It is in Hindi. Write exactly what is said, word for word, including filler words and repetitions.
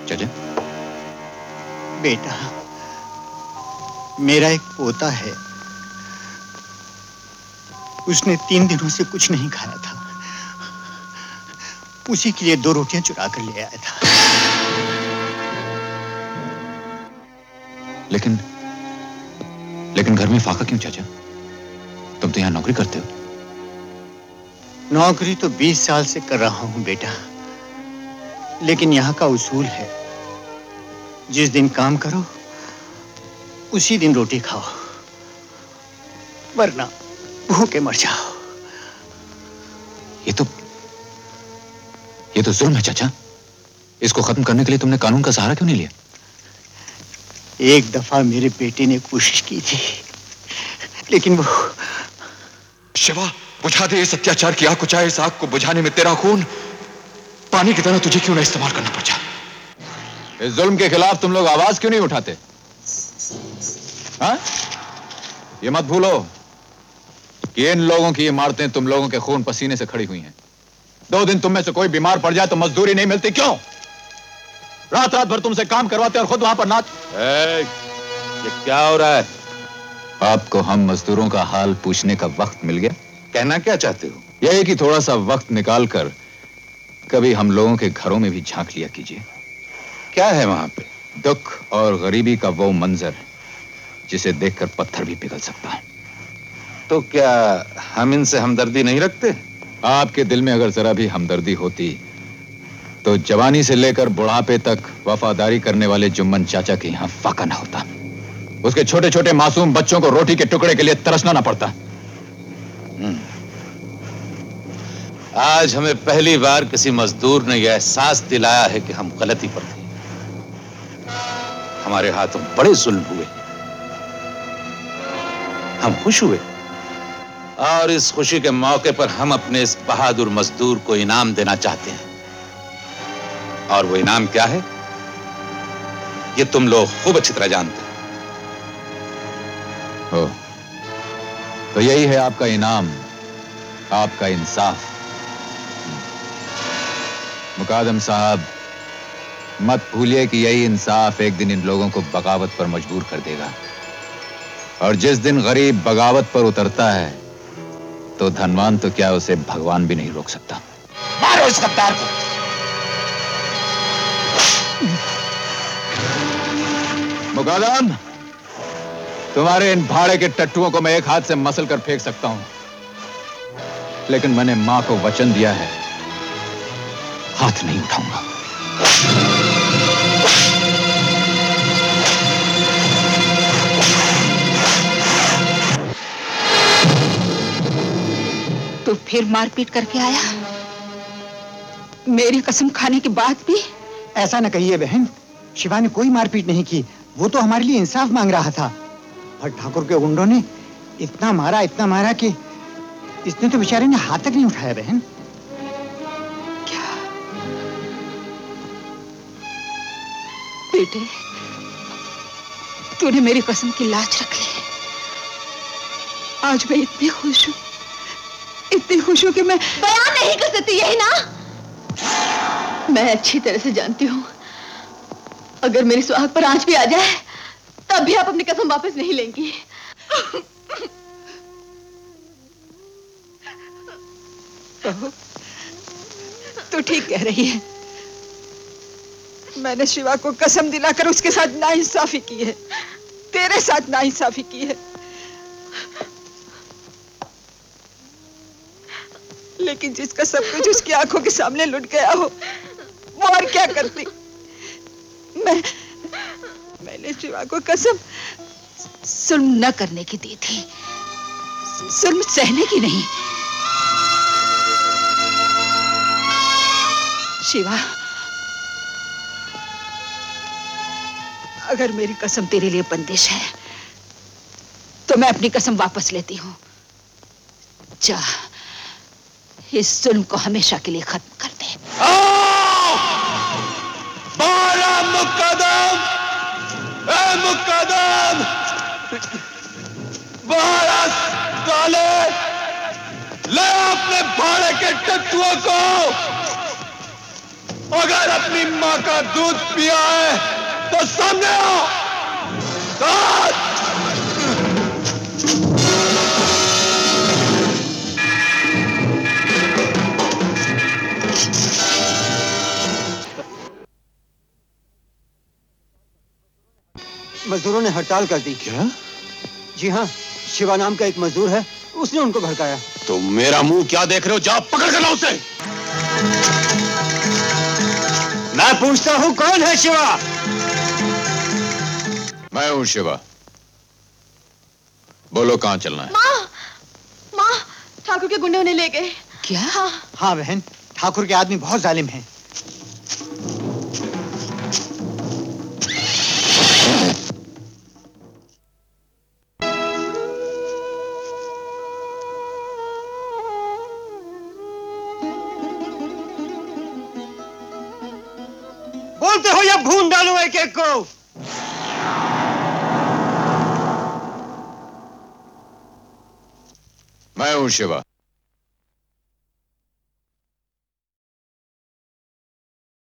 चाचा? बेटा, मेरा एक पोता है। उसने तीन दिनों से कुछ नहीं खाया था। उसी के लिए दो रोटियां चुरा कर ले आया था। लेकिन लेकिन घर में फाका क्यों चाचा? तुम तो यहाँ नौकरी करते हो। नौकरी तो बीस साल से कर रहा हूं बेटा, लेकिन यहाँ का उसूल है, जिस दिन काम करो उसी दिन रोटी खाओ, वरना भूखे मर जाओ। ये तो ये तो जुल्म है चाचा। इसको खत्म करने के लिए तुमने कानून का सहारा क्यों नहीं लिया? एक दफा मेरे बेटे ने कोशिश की थी, लेकिन वो... शिवा, बुझा दे इस अत्याचार की आग को, चाहे इस आग को बुझाने में तेरा खून पानी की तरह तुझे क्यों ना इस्तेमाल करना पड़ जाए। इस जुल्म के खिलाफ तुम लोग आवाज क्यों नहीं उठाते? हाँ? ये मत भूलो कि इन लोगों की ये इमारतें तुम लोगों के खून पसीने से खड़ी हुई हैं। दो दिन तुम में से कोई बीमार पड़ जाए तो मजदूरी नहीं मिलती। क्यों? रात रात भर तुमसे काम करवाते और खुद वहां पर नाच। ए, ये क्या हो रहा है? आपको हम मजदूरों का हाल पूछने का वक्त मिल गया। कहना क्या चाहते हो? यही कि थोड़ा सा वक्त निकालकर कभी हम लोगों के घरों में भी झांक लिया कीजिए। क्या है वहां पे? दुख और गरीबी का वो मंजर जिसे देखकर पत्थर भी पिघल सकता है। तो क्या हम इनसे हमदर्दी नहीं रखते? आपके दिल में अगर जरा भी हमदर्दी होती तो जवानी से लेकर बुढ़ापे तक वफादारी करने वाले जुम्मन चाचा के यहां फाका ना होता। उसके छोटे छोटे मासूम बच्चों को रोटी के टुकड़े के लिए तरसना ना पड़ता। आज हमें पहली बार किसी मजदूर ने यह एहसास दिलाया है कि हम गलती पर थे। हमारे हाथों बड़े जुल्म हुए, हम खुश हुए, और इस खुशी के मौके पर हम अपने इस बहादुर मजदूर को इनाम देना चाहते हैं। और वो इनाम क्या है, ये तुम लोग खूब अच्छी तरह जानते हो। तो यही है आपका इनाम, आपका इंसाफ। मुकादम साहब, मत भूलिए कि यही इंसाफ एक दिन इन लोगों को बगावत पर मजबूर कर देगा। और जिस दिन गरीब बगावत पर उतरता है तो धनवान तो क्या, उसे भगवान भी नहीं रोक सकता। मारो इस गद्दार को। मुकादम, तुम्हारे इन भाड़े के टट्टुओं को मैं एक हाथ से मसल कर फेंक सकता हूं, लेकिन मैंने मां को वचन दिया है, हाथ नहीं उठाऊंगा। तो फिर मारपीट करके आया, मेरी कसम खाने के बाद भी? ऐसा न कहिए बहन, शिवा ने कोई मारपीट नहीं की। वो तो हमारे लिए इंसाफ मांग रहा था। और ठाकुर के गुंडों ने इतना मारा इतना मारा कि इसने तो बेचारे ने हाथ तक नहीं उठाया बहन। क्या बेटे, तूने मेरी कसम की लाज रख ली। आज मैं इतनी खुश हूँ, इतनी खुश हूँ कि मैं बयान नहीं कर सकती, यही ना? मैं अच्छी तरह से जानती हूँ, अगर मेरी सुहाग पर आंच भी आ जाए तब भी आप अपनी कसम वापस नहीं लेंगी। बहू, तू ठीक कह रही है। मैंने शिवा को कसम दिलाकर उसके साथ नाइंसाफी की है, तेरे साथ नाइंसाफी की है। लेकिन जिसका सब कुछ उसकी आंखों के सामने लुट गया हो, वो और क्या करती? मैं मैंने शिवा को कसम जुल्म न करने की दी थी, जुल्म सहने की नहीं। शिवा, अगर मेरी कसम तेरे लिए बंदिश है तो मैं अपनी कसम वापस लेती हूँ। जा, इस जुल्म को हमेशा के लिए खत्म कर दे। बारह मुकदम, ए मुकदम, बारह साले, ले अपने भाड़े के टट्टुओं को। अगर अपनी माँ का दूध पिया है तो सामने आओ। साथ! मजदूरों ने हड़ताल कर दी। क्या? जी हाँ, शिवा नाम का एक मजदूर है, उसने उनको भड़काया। तो मेरा मुंह क्या देख रहे हो? जाओ पकड़ कर लाओ उसे। मैं पूछता हूँ, कौन है शिवा? मैं हूं शिवा। बोलो कहां चलना है? माँ, माँ, ठाकुर के गुंडे उन्हें ले गए। क्या? हाँ, हाँ बहन, ठाकुर के आदमी बहुत जालिम हैं। बोलते हो या भून डालू एक एक को? मैं हूं शिवा।